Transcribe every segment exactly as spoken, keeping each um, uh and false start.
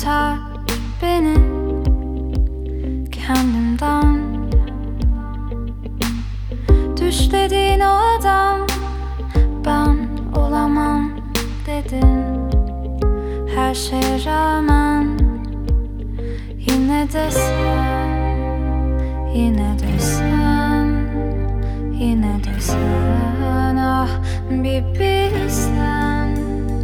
kurtar beni kendimden. Düşlediğin o adam ben olamam dedin. Her şeye rağmen yine de sen, yine de sen, yine de sen. Ah bir bilsen,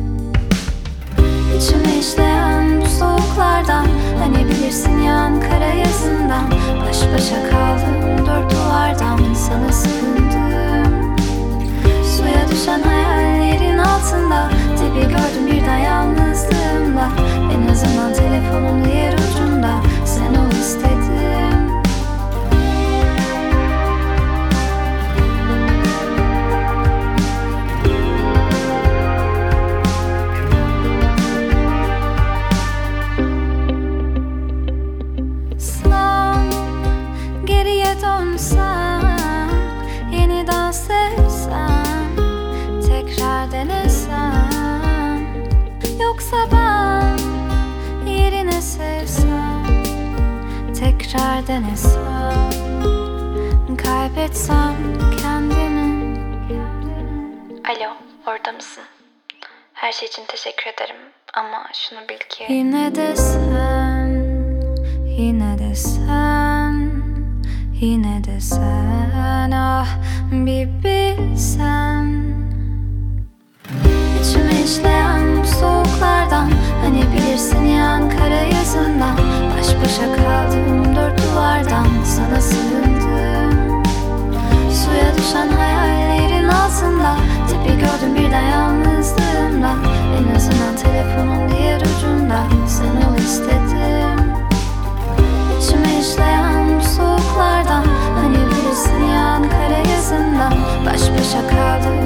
İçime işleyen bu soğuklardan, hani bilirsin ya Ankara yazından. Baş başa kaldım dört duvardan, sana sığındım. Suya düşen hayallerin altında dibi gördüm birden yalnızlığımla. En azından telefonun diğer ucunda sen ol istedim. Dönsem, yeniden sevsem, tekrar denesem. Yoksa ben yerine sevsem, tekrar denesem. Kaybetsem kendimi. Alo, orada mısın? Her şey için teşekkür ederim ama şunu bil ki Yine de sen, yine de sen, yine de sen. Ah bir bilsen, İçime işleyen bu soğuklardan, hani bilirsin ya Ankara yazından. Baş başa kaldım dört duvardan, sana sığındım. Suya düşen hayallerin altında tipi gördüm birden yalnızlığımda. En azından telefonun diğer ucunda sen ol istedim. İçime işleyen bu soğuklardan, hani bilirsin ya Ankara yazından. Baş başa kaldım